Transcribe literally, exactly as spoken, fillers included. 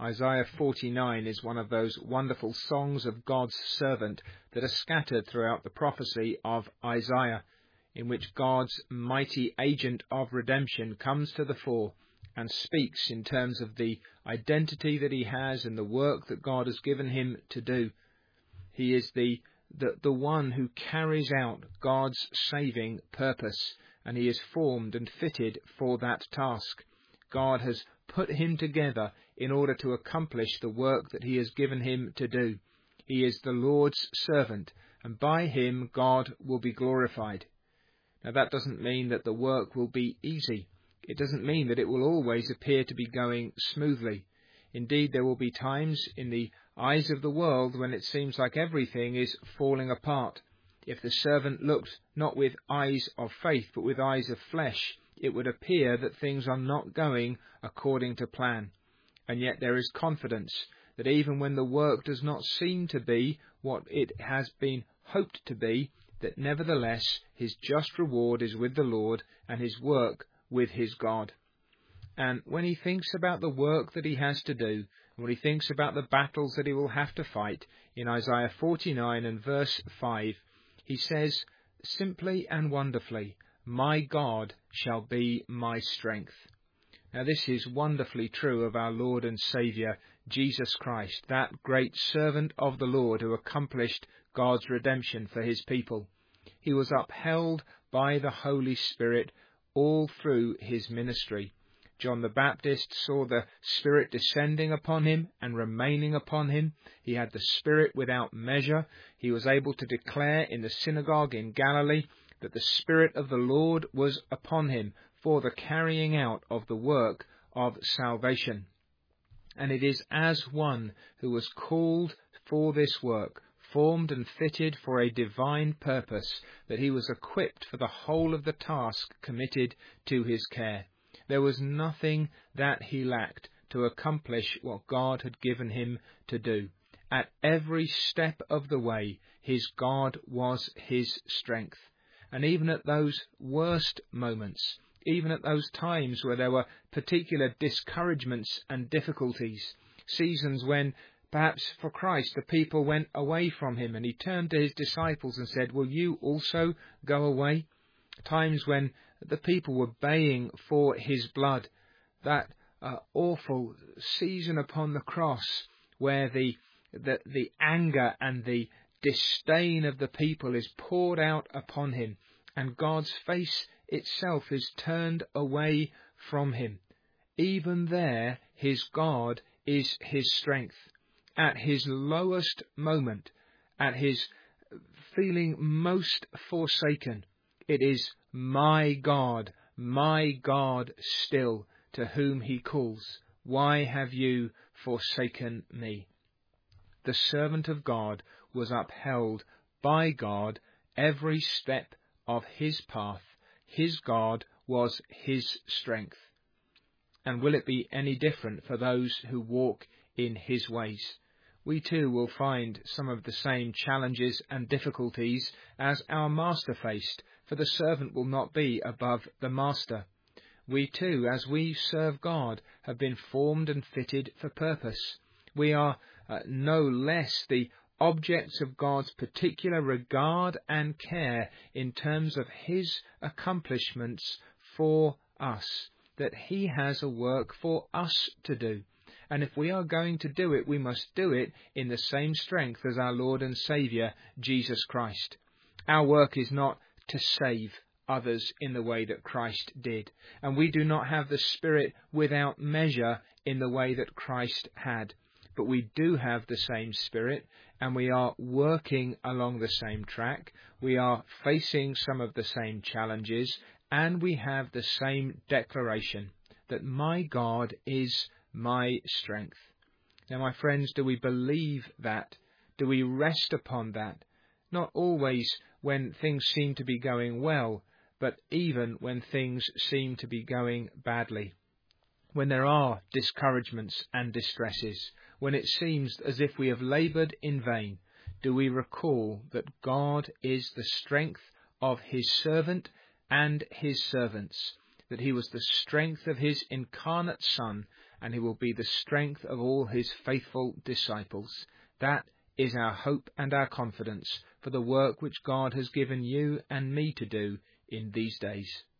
Isaiah forty-nine is one of those wonderful songs of God's servant that are scattered throughout the prophecy of Isaiah, in which God's mighty agent of redemption comes to the fore and speaks in terms of the identity that he has and the work that God has given him to do. He is the, the, the one who carries out God's saving purpose, and he is formed and fitted for that task. God has put him together in order to accomplish the work that he has given him to do. He is the Lord's servant, and by him God will be glorified. Now, that doesn't mean that the work will be easy. It doesn't mean that it will always appear to be going smoothly. Indeed, there will be times in the eyes of the world when it seems like everything is falling apart. If the servant looked not with eyes of faith, but with eyes of flesh, it would appear that things are not going according to plan. And yet there is confidence that even when the work does not seem to be what it has been hoped to be, that nevertheless his just reward is with the Lord and his work with his God. And when he thinks about the work that he has to do, and when he thinks about the battles that he will have to fight, in Isaiah forty-nine and verse five, he says, simply and wonderfully, "My God shall be my strength." Now, this is wonderfully true of our Lord and Saviour, Jesus Christ, that great servant of the Lord who accomplished God's redemption for his people. He was upheld by the Holy Spirit all through his ministry. John the Baptist saw the Spirit descending upon him and remaining upon him. He had the Spirit without measure. He was able to declare in the synagogue in Galilee that the Spirit of the Lord was upon him for the carrying out of the work of salvation. And it is as one who was called for this work, formed and fitted for a divine purpose, that he was equipped for the whole of the task committed to his care. There was nothing that he lacked to accomplish what God had given him to do. At every step of the way, his God was his strength. And even at those worst moments, even at those times where there were particular discouragements and difficulties, seasons when perhaps for Christ the people went away from him and he turned to his disciples and said, "Will you also go away?" Times when the people were baying for his blood, that uh, awful season upon the cross where the, the the anger and the disdain of the people is poured out upon him, and God's face itself is turned away from him. Even there, his God is his strength. At his lowest moment, at his feeling most forsaken, it is my God, my God still, to whom he calls. Why have you forsaken me? The servant of God was upheld by God every step of his path. His God was his strength. And will it be any different for those who walk in his ways? We too will find some of the same challenges and difficulties as our master faced, for the servant will not be above the master. We too, as we serve God, have been formed and fitted for purpose. We are uh, no less the objects of God's particular regard and care in terms of his accomplishments for us, that he has a work for us to do. And if we are going to do it, we must do it in the same strength as our Lord and Saviour, Jesus Christ. Our work is not to save others in the way that Christ did, and we do not have the Spirit without measure in the way that Christ had. But we do have the same Spirit, and we are working along the same track. We are facing some of the same challenges, and we have the same declaration that my God is my strength. Now, my friends, do we believe that? Do we rest upon that? Not always when things seem to be going well, but even when things seem to be going badly. When there are discouragements and distresses, when it seems as if we have laboured in vain, do we recall that God is the strength of his servant and his servants, that he was the strength of his incarnate Son, and he will be the strength of all his faithful disciples. That is our hope and our confidence for the work which God has given you and me to do in these days.